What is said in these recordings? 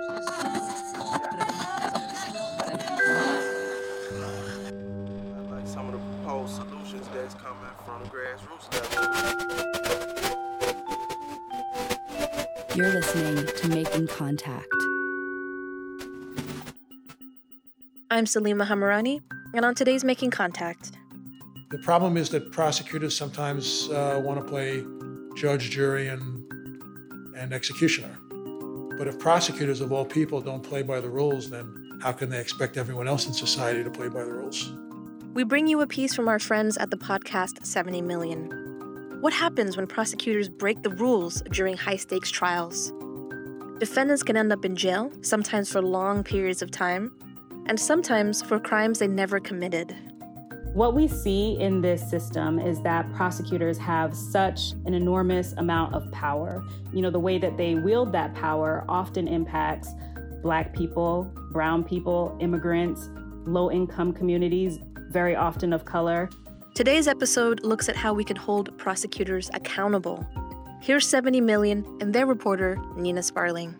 Like some of the proposed solutions that's coming from grassroots level. You're listening to Making Contact. I'm Salima Hamarani, and on today's Making Contact. The problem is that prosecutors sometimes want to play judge, jury, and executioner. But if prosecutors of all people don't play by the rules, then how can they expect everyone else in society to play by the rules? We bring you a piece from our friends at the podcast 70 Million. What happens when prosecutors break the rules during high-stakes trials? Defendants can end up in jail, sometimes for long periods of time, and sometimes for crimes they never committed. What we see in this system is that prosecutors have such an enormous amount of power. You know, the way that they wield that power often impacts Black people, brown people, immigrants, low-income communities, very often of color. Today's episode looks at how we can hold prosecutors accountable. Here's 70 Million and their reporter, Nina Sparling.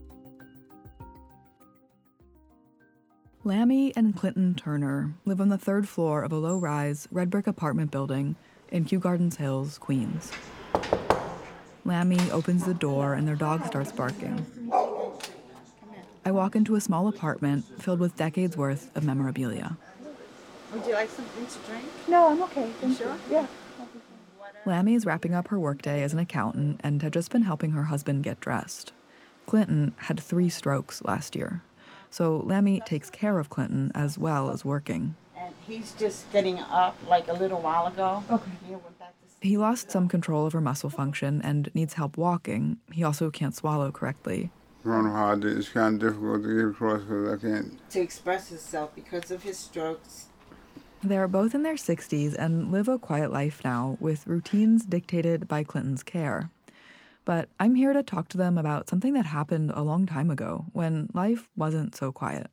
Lammy and Clinton Turner live on the third floor of a low-rise, red brick apartment building in Kew Gardens Hills, Queens. Lammy opens the door and their dog starts barking. I walk into a small apartment filled with decades worth of memorabilia. Would you like something to drink? No, I'm okay. Thank you. Yeah. Lammy is wrapping up her workday as an accountant and had just been helping her husband get dressed. Clinton had 3 strokes last year. So Lammy takes care of Clinton as well as working. And he's just getting up like a little while ago. Okay. He lost some control over muscle function and needs help walking. He also can't swallow correctly. I don't know how it's kind of difficult to get across because I can't. To express himself because of his strokes. They're both in their 60s and live a quiet life now with routines dictated by Clinton's care. But I'm here to talk to them about something that happened a long time ago when life wasn't so quiet.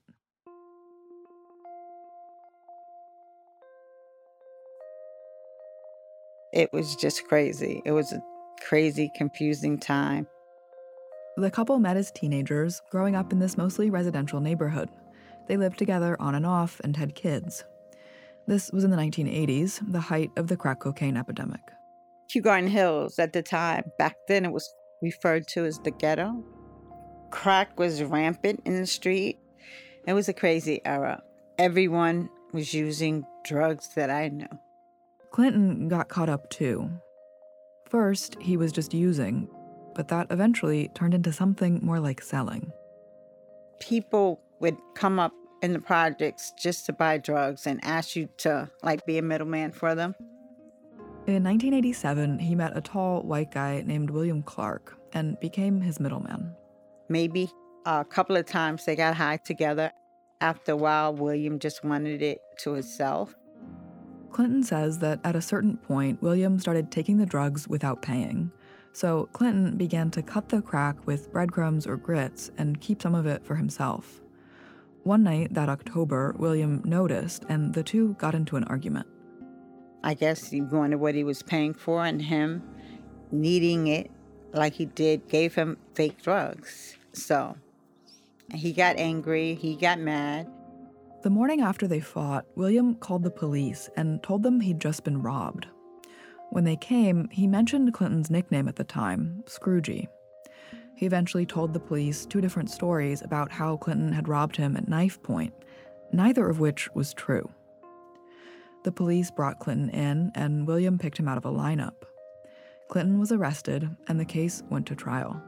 It was just crazy. It was a crazy, confusing time. The couple met as teenagers, growing up in this mostly residential neighborhood. They lived together on and off and had kids. This was in the 1980s, the height of the crack cocaine epidemic. Kew Gardens Hills at the time, back then it was referred to as the ghetto. Crack was rampant in the street. It was a crazy era. Everyone was using drugs that I knew. Clinton got caught up too. First, he was just using, but that eventually turned into something more like selling. People would come up in the projects just to buy drugs and ask you to, be a middleman for them. In 1987, he met a tall, white guy named William Clark and became his middleman. Maybe a couple of times they got high together. After a while, William just wanted it to himself. Clinton says that at a certain point, William started taking the drugs without paying. So Clinton began to cut the crack with breadcrumbs or grits and keep some of it for himself. One night that October, William noticed, and the two got into an argument. I guess he wanted what he was paying for, and him needing it like he did gave him fake drugs. So he got angry, he got mad. The morning after they fought, William called the police and told them he'd just been robbed. When they came, he mentioned Clinton's nickname at the time, Scroogey. He eventually told the police 2 different stories about how Clinton had robbed him at knife point, neither of which was true. The police brought Clinton in, and William picked him out of a lineup. Clinton was arrested, and the case went to trial.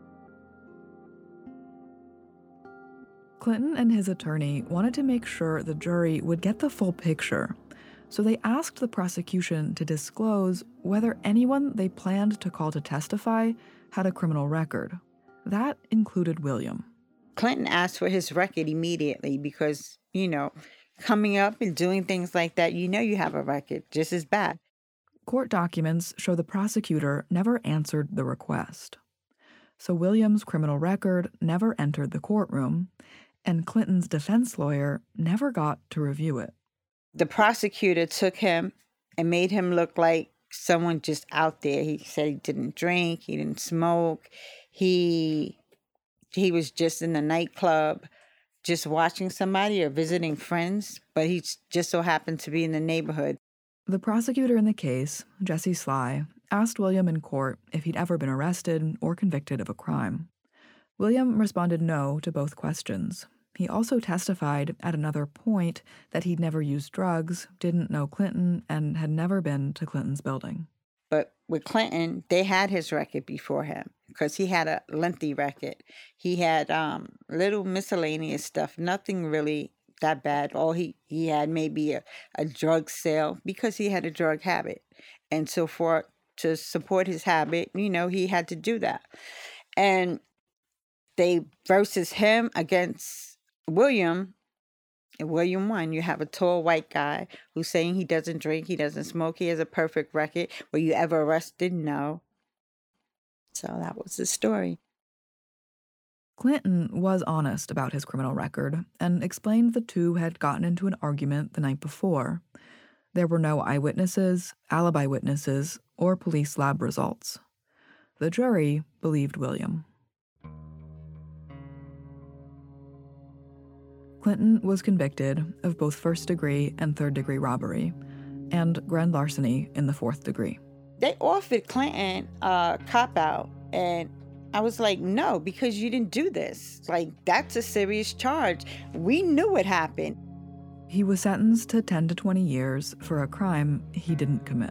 Clinton and his attorney wanted to make sure the jury would get the full picture, so they asked the prosecution to disclose whether anyone they planned to call to testify had a criminal record. That included William. Clinton asked for his record immediately because, coming up and doing things like that, you have a record just as bad. Court documents show the prosecutor never answered the request. So William's criminal record never entered the courtroom, and Clinton's defense lawyer never got to review it. The prosecutor took him and made him look like someone just out there. He said he didn't drink, he didn't smoke, he he was just in the nightclub, just watching somebody or visiting friends, but he just so happened to be in the neighborhood. The prosecutor in the case, Jesse Sly, asked William in court if he'd ever been arrested or convicted of a crime. William responded no to both questions. He also testified at another point that he'd never used drugs, didn't know Clinton, and had never been to Clinton's building. But with Clinton, they had his record before him because he had a lengthy record. He had little miscellaneous stuff, nothing really that bad. All he had maybe a drug sale because he had a drug habit. And so to support his habit, he had to do that. And they versus him against William. And William won. You have a tall white guy who's saying he doesn't drink, he doesn't smoke, he has a perfect record. Were you ever arrested? No. So that was the story. Clinton was honest about his criminal record and explained the two had gotten into an argument the night before. There were no eyewitnesses, alibi witnesses, or police lab results. The jury believed William. Clinton was convicted of both first-degree and third-degree robbery, and grand larceny in the fourth degree. They offered Clinton a cop-out, and I was like, no, because you didn't do this. Like, that's a serious charge. We knew it happened. He was sentenced to 10 to 20 years for a crime he didn't commit.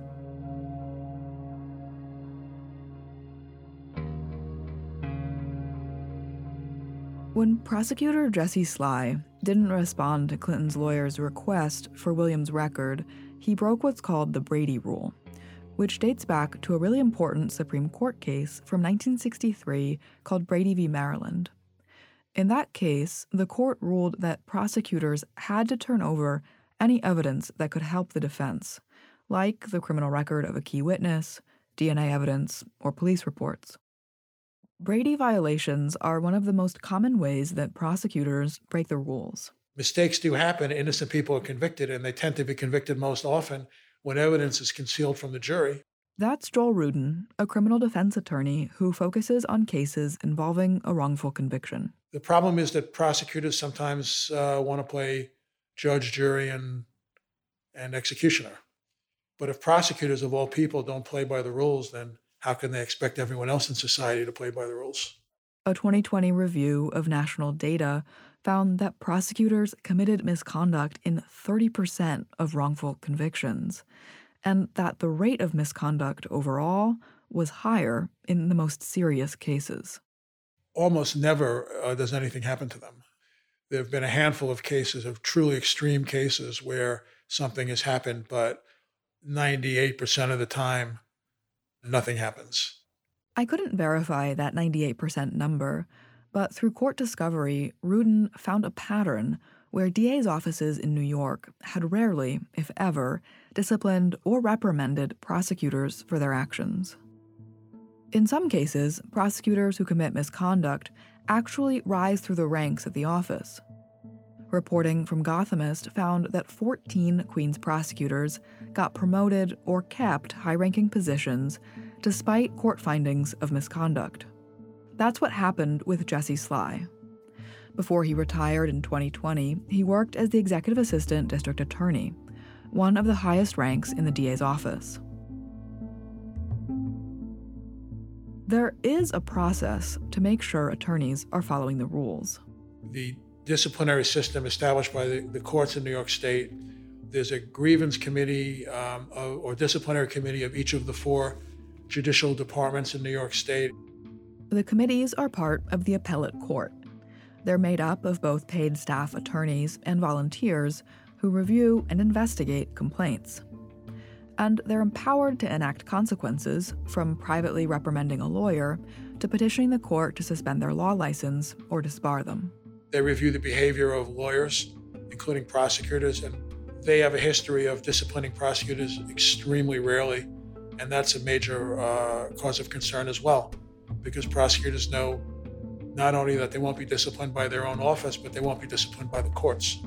When prosecutor Jesse Sly didn't respond to Clinton's lawyer's request for William's record, he broke what's called the Brady Rule, which dates back to a really important Supreme Court case from 1963 called Brady v. Maryland. In that case, the court ruled that prosecutors had to turn over any evidence that could help the defense, like the criminal record of a key witness, DNA evidence, or police reports. Brady violations are one of the most common ways that prosecutors break the rules. Mistakes do happen. Innocent people are convicted, and they tend to be convicted most often when evidence is concealed from the jury. That's Joel Rudin, a criminal defense attorney who focuses on cases involving a wrongful conviction. The problem is that prosecutors sometimes want to play judge, jury, and executioner. But if prosecutors, of all people, don't play by the rules, then how can they expect everyone else in society to play by the rules? A 2020 review of national data found that prosecutors committed misconduct in 30% of wrongful convictions, and that the rate of misconduct overall was higher in the most serious cases. Almost never does anything happen to them. There have been a handful of cases, of truly extreme cases, where something has happened, but 98% of the time, nothing happens. I couldn't verify that 98% number, but through court discovery, Rudin found a pattern where DA's offices in New York had rarely, if ever, disciplined or reprimanded prosecutors for their actions. In some cases, prosecutors who commit misconduct actually rise through the ranks at the office. Reporting from Gothamist found that 14 Queens prosecutors got promoted or kept high-ranking positions despite court findings of misconduct. That's what happened with Jesse Sly. Before he retired in 2020, he worked as the executive assistant district attorney, one of the highest ranks in the DA's office. There is a process to make sure attorneys are following the rules. The disciplinary system established by the courts in New York State, there's a grievance committee or disciplinary committee of each of the 4 judicial departments in New York State. The committees are part of the appellate court. They're made up of both paid staff attorneys and volunteers who review and investigate complaints. And they're empowered to enact consequences, from privately reprimanding a lawyer to petitioning the court to suspend their law license or disbar them. They review the behavior of lawyers, including prosecutors, and they have a history of disciplining prosecutors extremely rarely, and that's a major cause of concern as well, because prosecutors know not only that they won't be disciplined by their own office, but they won't be disciplined by the courts.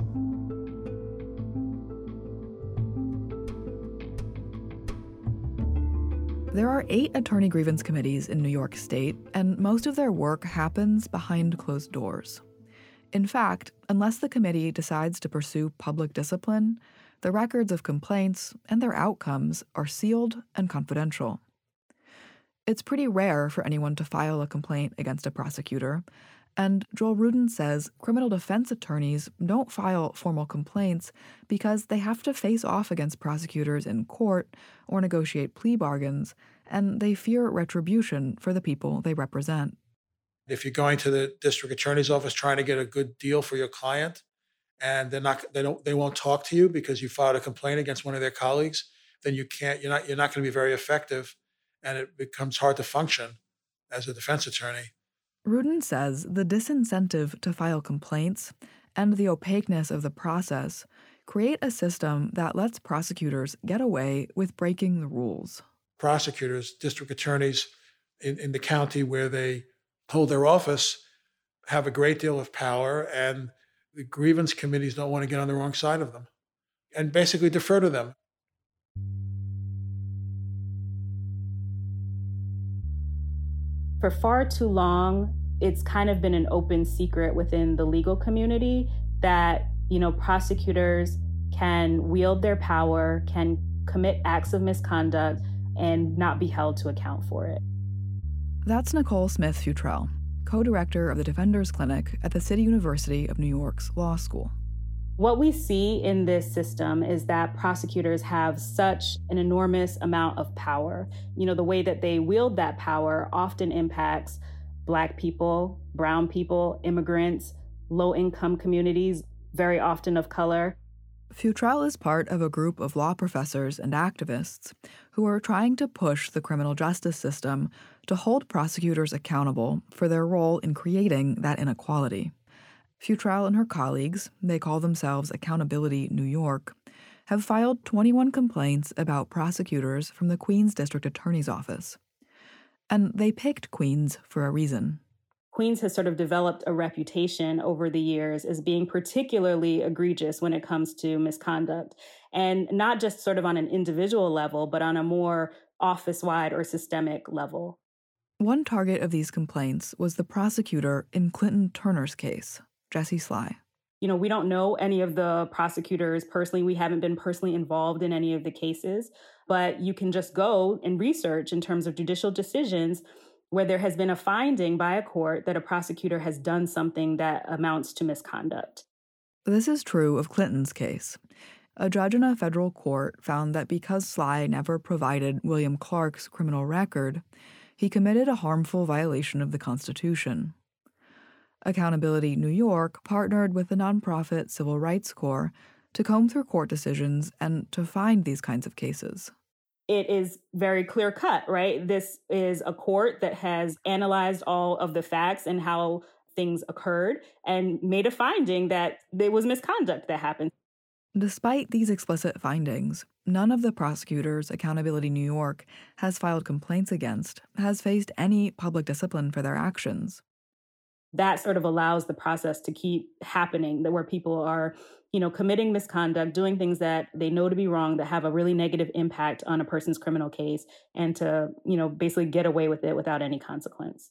There are 8 attorney grievance committees in New York State, and most of their work happens behind closed doors. In fact, unless the committee decides to pursue public discipline, the records of complaints and their outcomes are sealed and confidential. It's pretty rare for anyone to file a complaint against a prosecutor, and Joel Rudin says criminal defense attorneys don't file formal complaints because they have to face off against prosecutors in court or negotiate plea bargains, and they fear retribution for the people they represent. If you're going to the district attorney's office trying to get a good deal for your client, and they won't talk to you because you filed a complaint against one of their colleagues, then you're not going to be very effective, and it becomes hard to function as a defense attorney. Rudin says the disincentive to file complaints and the opaqueness of the process create a system that lets prosecutors get away with breaking the rules. Prosecutors, district attorneys in the county where they hold their office have a great deal of power, and the grievance committees don't want to get on the wrong side of them and basically defer to them. For far too long, it's kind of been an open secret within the legal community that, prosecutors can wield their power, can commit acts of misconduct, and not be held to account for it. That's Nicole Smith-Futrell, co-director of the Defenders Clinic at the City University of New York's Law School. What we see in this system is that prosecutors have such an enormous amount of power. The way that they wield that power often impacts Black people, brown people, immigrants, low-income communities, very often of color. Futrell is part of a group of law professors and activists who are trying to push the criminal justice system to hold prosecutors accountable for their role in creating that inequality. Futrell and her colleagues, they call themselves Accountability New York, have filed 21 complaints about prosecutors from the Queens District Attorney's Office. And they picked Queens for a reason. Queens has sort of developed a reputation over the years as being particularly egregious when it comes to misconduct, and not just sort of on an individual level, but on a more office-wide or systemic level. One target of these complaints was the prosecutor in Clinton Turner's case, Jesse Sly. We don't know any of the prosecutors personally. We haven't been personally involved in any of the cases, but you can just go and research in terms of judicial decisions where there has been a finding by a court that a prosecutor has done something that amounts to misconduct. This is true of Clinton's case. A judge in a federal court found that because Sly never provided William Clark's criminal record, he committed a harmful violation of the Constitution. Accountability New York partnered with the nonprofit Civil Rights Corps to comb through court decisions and to find these kinds of cases. It is very clear cut, right? This is a court that has analyzed all of the facts and how things occurred and made a finding that there was misconduct that happened. Despite these explicit findings, none of the prosecutors Accountability New York has filed complaints against has faced any public discipline for their actions. That sort of allows the process to keep happening, where people are, committing misconduct, doing things that they know to be wrong, that have a really negative impact on a person's criminal case, and to, basically get away with it without any consequence.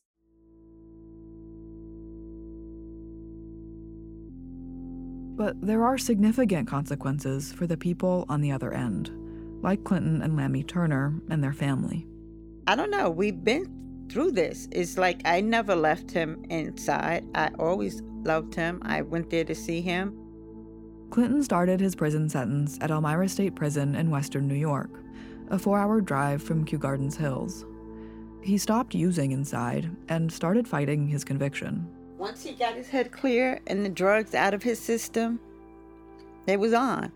But there are significant consequences for the people on the other end, like Clinton and Lammy Turner and their family. I don't know. We've been through this. It's like I never left him inside. I always loved him. I went there to see him. Clinton started his prison sentence at Elmira State Prison in western New York, a 4-hour drive from Kew Gardens Hills. He stopped using inside and started fighting his conviction. Once he got his head clear and the drugs out of his system, it was on.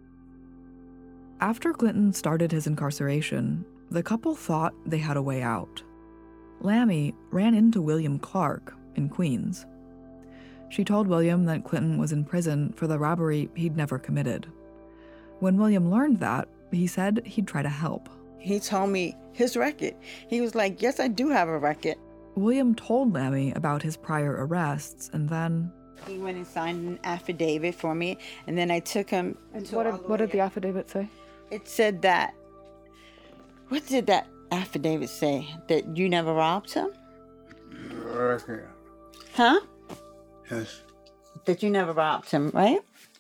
After Clinton started his incarceration, the couple thought they had a way out. Lammy ran into William Clark in Queens. She told William that Clinton was in prison for the robbery he'd never committed. When William learned that, he said he'd try to help. He told me his record. He was like, yes, I do have a record. William told Lammy about his prior arrests, and then... He went and signed an affidavit for me, and then I took him to what did the affidavit say? It said that... What did that affidavit say? That you never robbed him? Okay. Huh? Yes. That you never robbed him, right?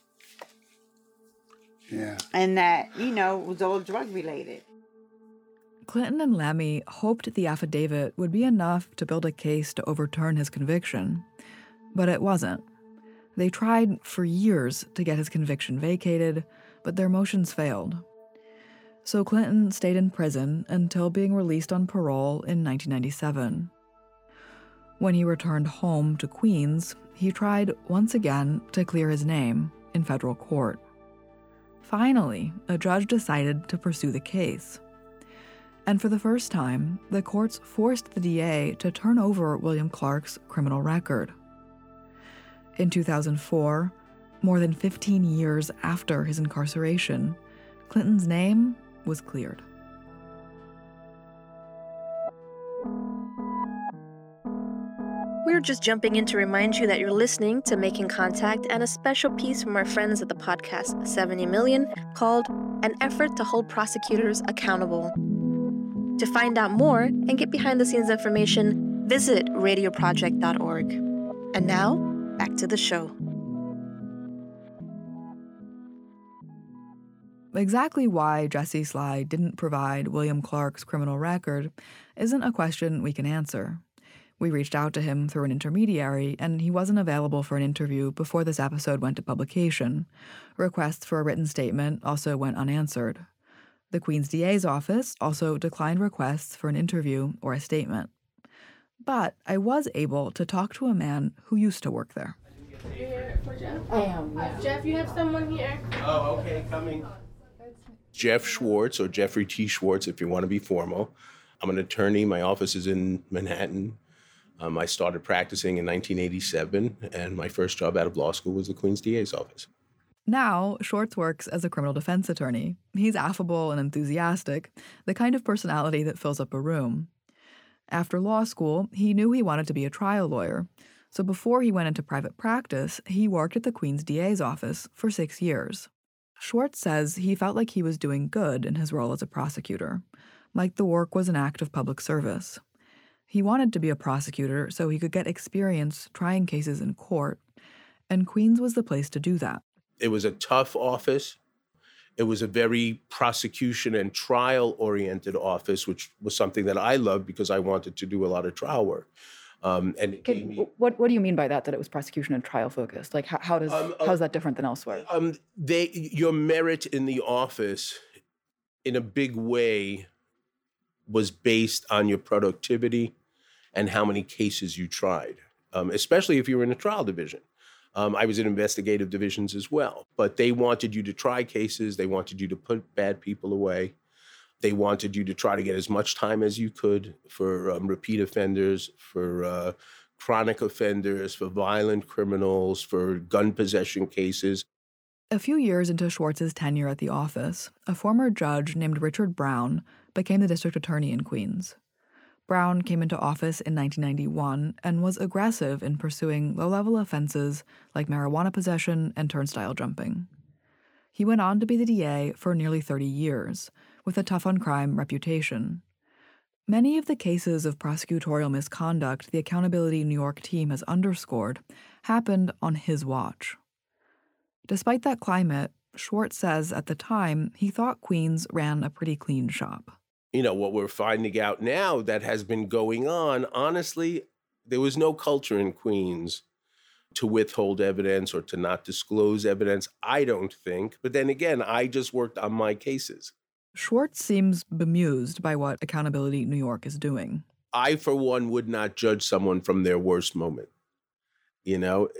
Yeah. And that, it was all drug related. Clinton and Lemmy hoped the affidavit would be enough to build a case to overturn his conviction, but it wasn't. They tried for years to get his conviction vacated, but their motions failed. So Clinton stayed in prison until being released on parole in 1997. When he returned home to Queens, he tried once again to clear his name in federal court. Finally, a judge decided to pursue the case. And for the first time, the courts forced the DA to turn over William Clark's criminal record. In 2004, more than 15 years after his incarceration, Clinton's name was cleared. We're just jumping in to remind you that you're listening to Making Contact and a special piece from our friends at the podcast 70 Million called An Effort to Hold Prosecutors Accountable. To find out more and get behind-the-scenes information, visit radioproject.org. And now, back to the show. Exactly why Jesse Sly didn't provide William Clark's criminal record isn't a question we can answer. We reached out to him through an intermediary, and he wasn't available for an interview before this episode went to publication. Requests for a written statement also went unanswered. The Queens DA's office also declined requests for an interview or a statement. But I was able to talk to a man who used to work there. For Jeff? I am, yeah. Jeff, you have someone here? Oh, okay, coming. Jeff Schwartz, or Jeffrey T. Schwartz, if you want to be formal. I'm an attorney. My office is in Manhattan. I started practicing in 1987, and my first job out of law school was the Queens DA's office. Now, Schwartz works as a criminal defense attorney. He's affable and enthusiastic, the kind of personality that fills up a room. After law school, he knew he wanted to be a trial lawyer. So before he went into private practice, he worked at the Queens DA's office for 6 years. Schwartz says he felt like he was doing good in his role as a prosecutor, like the work was an act of public service. He wanted to be a prosecutor so he could get experience trying cases in court, and Queens was the place to do that. It was a tough office. It was a very prosecution and trial-oriented office, which was something that I loved because I wanted to do a lot of trial work. What do you mean by that it was prosecution and trial focused? Like, how's that different than elsewhere? Your merit in the office, in a big way, was based on your productivity and how many cases you tried, especially if you were in a trial division. I was in investigative divisions as well, but they wanted you to try cases. They wanted you to put bad people away. They wanted you to try to get as much time as you could for repeat offenders, for chronic offenders, for violent criminals, for gun possession cases. A few years into Schwartz's tenure at the office, a former judge named Richard Brown became the district attorney in Queens. Brown came into office in 1991 and was aggressive in pursuing low-level offenses like marijuana possession and turnstile jumping. He went on to be the DA for nearly 30 years, with a tough-on-crime reputation. Many of the cases of prosecutorial misconduct the Accountability New York team has underscored happened on his watch. Despite that climate, Schwartz says at the time he thought Queens ran a pretty clean shop. What we're finding out now that has been going on, honestly, there was no culture in Queens to withhold evidence or to not disclose evidence, I don't think. But then again, I just worked on my cases. Schwartz seems bemused by what Accountability New York is doing. I, for one, would not judge someone from their worst moment. You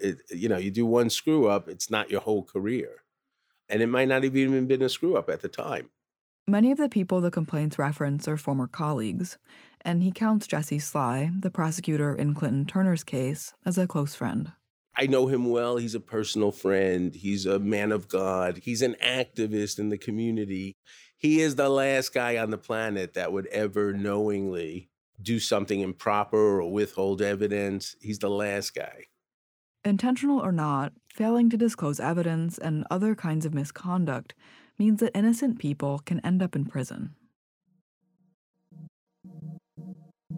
do one screw up, it's not your whole career. And it might not have even been a screw up at the time. Many of the people the complaints reference are former colleagues, and he counts Jesse Sly, the prosecutor in Clinton Turner's case, as a close friend. I know him well. He's a personal friend. He's a man of God. He's an activist in the community. He is the last guy on the planet that would ever knowingly do something improper or withhold evidence. He's the last guy. Intentional or not, failing to disclose evidence and other kinds of misconduct means that innocent people can end up in prison.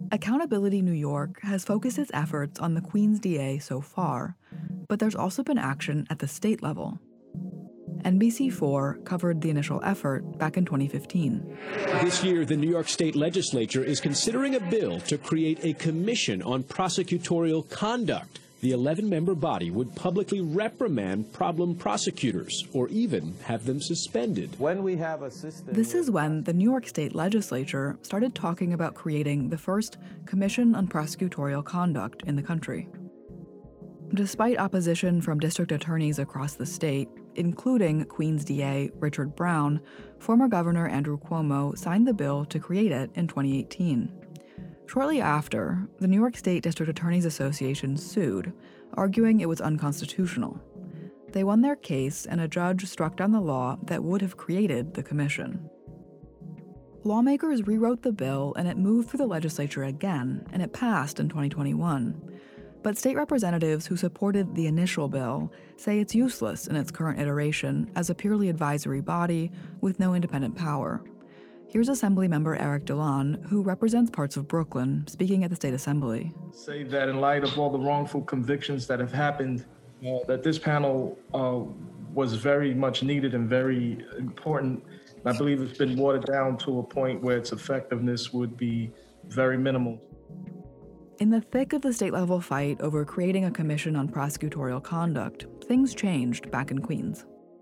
Accountability New York has focused its efforts on the Queens DA so far, but there's also been action at the state level. NBC4 covered the initial effort back in 2015. This year, the New York State Legislature is considering a bill to create a commission on prosecutorial conduct. The 11-member body would publicly reprimand problem prosecutors or even have them suspended. When we have a system... This is when the New York State Legislature started talking about creating the first Commission on Prosecutorial Conduct in the country. Despite opposition from district attorneys across the state, including Queens DA Richard Brown, former Governor Andrew Cuomo signed the bill to create it in 2018. Shortly after, the New York State District Attorneys Association sued, arguing it was unconstitutional. They won their case, and a judge struck down the law that would have created the commission. Lawmakers rewrote the bill, and it moved through the legislature again, and it passed in 2021. But state representatives who supported the initial bill say it's useless in its current iteration as a purely advisory body with no independent power. Here's Assemblymember Eric Dillon, who represents parts of Brooklyn, speaking at the State Assembly. Say that in light of all the wrongful convictions that have happened, that this panel was very much needed and very important. I believe it's been watered down to a point where its effectiveness would be very minimal. In the thick of the state-level fight over creating a commission on prosecutorial conduct, things changed back in Queens.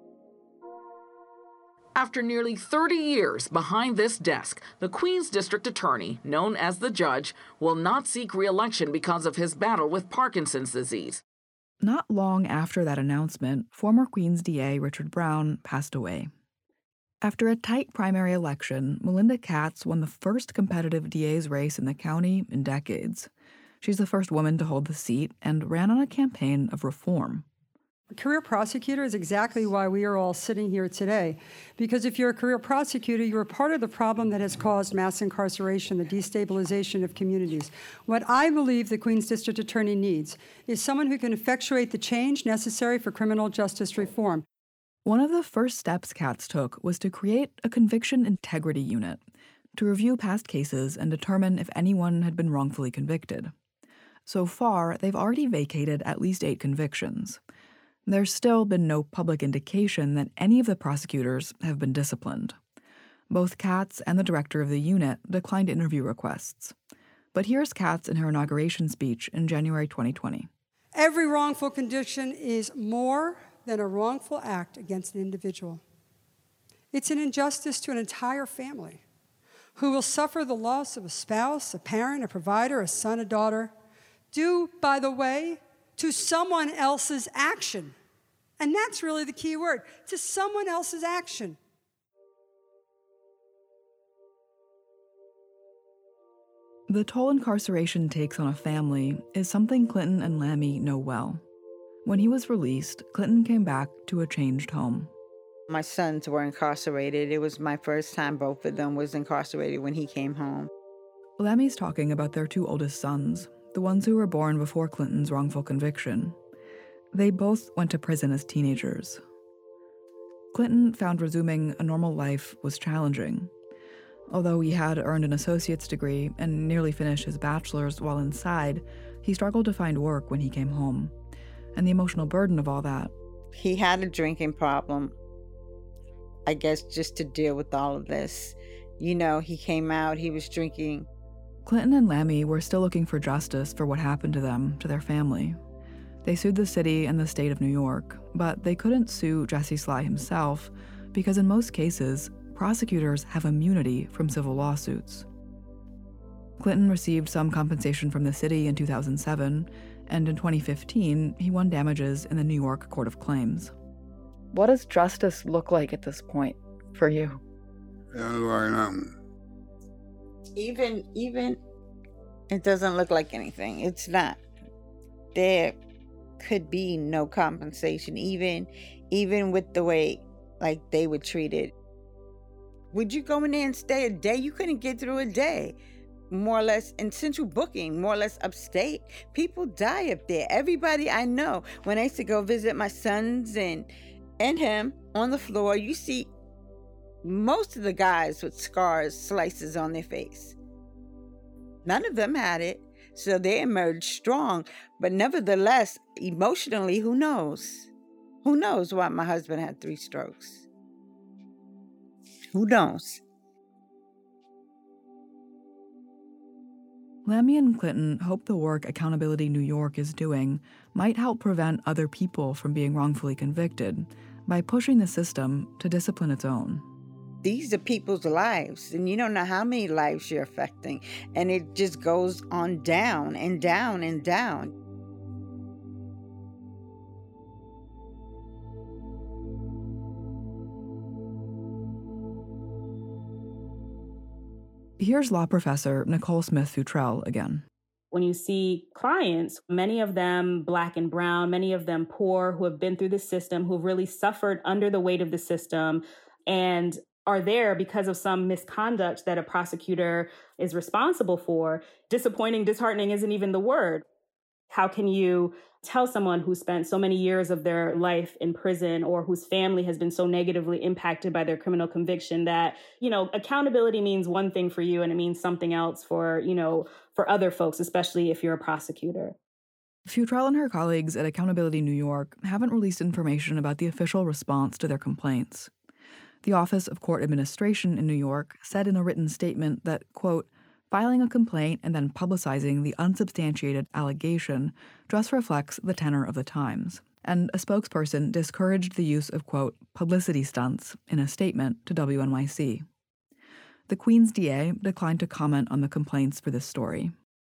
After nearly 30 years behind this desk, the Queens District Attorney, known as the Judge, will not seek re-election because of his battle with Parkinson's disease. Not long after that announcement, former Queens DA Richard Brown passed away. After a tight primary election, Melinda Katz won the first competitive DA's race in the county in decades. She's the first woman to hold the seat and ran on a campaign of reform. A career prosecutor is exactly why we are all sitting here today. Because if you're a career prosecutor, you're a part of the problem that has caused mass incarceration, the destabilization of communities. What I believe the Queens District Attorney needs is someone who can effectuate the change necessary for criminal justice reform. One of the first steps Katz took was to create a conviction integrity unit to review past cases and determine if anyone had been wrongfully convicted. So far, they've already vacated at least 8 convictions. There's still been no public indication that any of the prosecutors have been disciplined. Both Katz and the director of the unit declined interview requests. But here's Katz in her inauguration speech in January 2020. Every wrongful conviction is more than a wrongful act against an individual. It's an injustice to an entire family who will suffer the loss of a spouse, a parent, a provider, a son, a daughter, due, by the way, to someone else's action. And that's really the key word, to someone else's action. The toll incarceration takes on a family is something Clinton and Lamy know well. When he was released, Clinton came back to a changed home. My sons were incarcerated. It was my first time both of them was incarcerated when he came home. Lamy's talking about their 2 oldest sons, the ones who were born before Clinton's wrongful conviction. They both went to prison as teenagers. Clinton found resuming a normal life was challenging. Although he had earned an associate's degree and nearly finished his bachelor's while inside, he struggled to find work when he came home. And the emotional burden of all that. He had a drinking problem, I guess, just to deal with all of this. You know, he came out, he was drinking. Clinton and Lamy were still looking for justice for what happened to them, to their family. They sued the city and the state of New York, but they couldn't sue Jesse Sly himself because in most cases, prosecutors have immunity from civil lawsuits. Clinton received some compensation from the city in 2007, and in 2015, he won damages in the New York Court of Claims. What does justice look like at this point for you? Even it doesn't look like anything. It's not. There could be no compensation, even with the way like they were treated. Would you go in there and stay a day? You couldn't get through a day. More or less in central booking, more or less upstate. People die up there. Everybody I know, when I used to go visit my sons and him on the floor, you see most of the guys with scars, slices on their face. None of them had it. So they emerged strong. But nevertheless, emotionally, who knows? Who knows why my husband had 3 strokes? Who knows? Lamy and Clinton hope the work Accountability New York is doing might help prevent other people from being wrongfully convicted by pushing the system to discipline its own. These are people's lives, and you don't know how many lives you're affecting. And it just goes on down and down and down. Here's law professor Nicole Smith-Futrell again. When you see clients, many of them Black and brown, many of them poor, who have been through the system, who've really suffered under the weight of the system and are there because of some misconduct that a prosecutor is responsible for. Disappointing, disheartening isn't even the word. How can you tell someone who spent so many years of their life in prison or whose family has been so negatively impacted by their criminal conviction that, accountability means one thing for you and it means something else for other folks, especially if you're a prosecutor? Futrell and her colleagues at Accountability New York haven't released information about the official response to their complaints. The Office of Court Administration in New York said in a written statement that, quote, filing a complaint and then publicizing the unsubstantiated allegation just reflects the tenor of the times. And a spokesperson discouraged the use of, quote, publicity stunts in a statement to WNYC. The Queens DA declined to comment on the complaints for this story.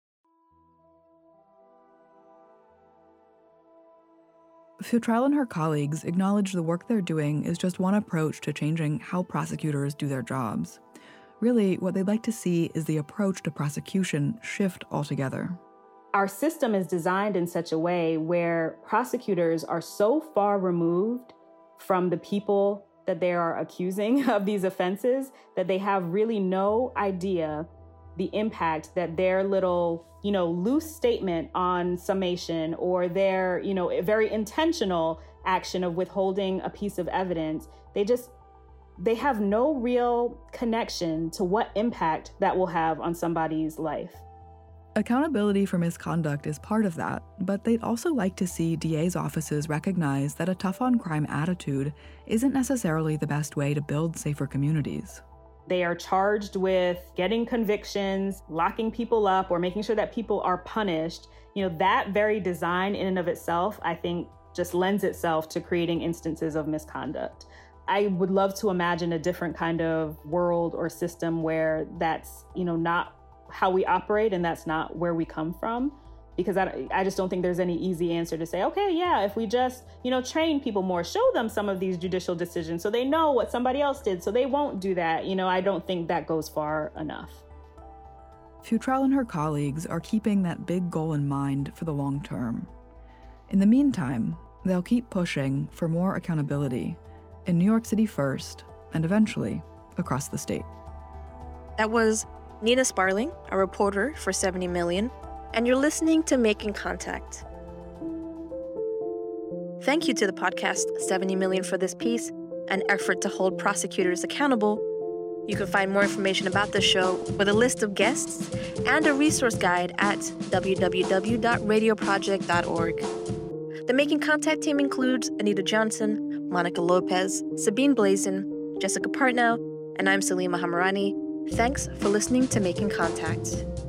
Futrell and her colleagues acknowledge the work they're doing is just one approach to changing how prosecutors do their jobs. Really, what they'd like to see is the approach to prosecution shift altogether. Our system is designed in such a way where prosecutors are so far removed from the people that they are accusing of these offenses that they have really no idea the impact that their little, loose statement on summation or their, very intentional action of withholding a piece of evidence, they have no real connection to what impact that will have on somebody's life. Accountability for misconduct is part of that, but they'd also like to see DA's offices recognize that a tough-on-crime attitude isn't necessarily the best way to build safer communities. They are charged with getting convictions, locking people up, or making sure that people are punished. That very design in and of itself, I think, just lends itself to creating instances of misconduct. I would love to imagine a different kind of world or system where that's, not how we operate and that's not where we come from. Because I just don't think there's any easy answer to say, okay, yeah, if we just, train people more, show them some of these judicial decisions so they know what somebody else did so they won't do that. I don't think that goes far enough. Futrell and her colleagues are keeping that big goal in mind for the long term. In the meantime, they'll keep pushing for more accountability in New York City first, and eventually across the state. That was Nina Sparling, a reporter for 70 Million, and you're listening to Making Contact. Thank you to the podcast 70 Million for this piece, an effort to hold prosecutors accountable. You can find more information about the show with a list of guests and a resource guide at www.radioproject.org. The Making Contact team includes Anita Johnson, Monica Lopez, Sabine Blazin, Jessica Partnow, and I'm Salima Hamarani. Thanks for listening to Making Contact.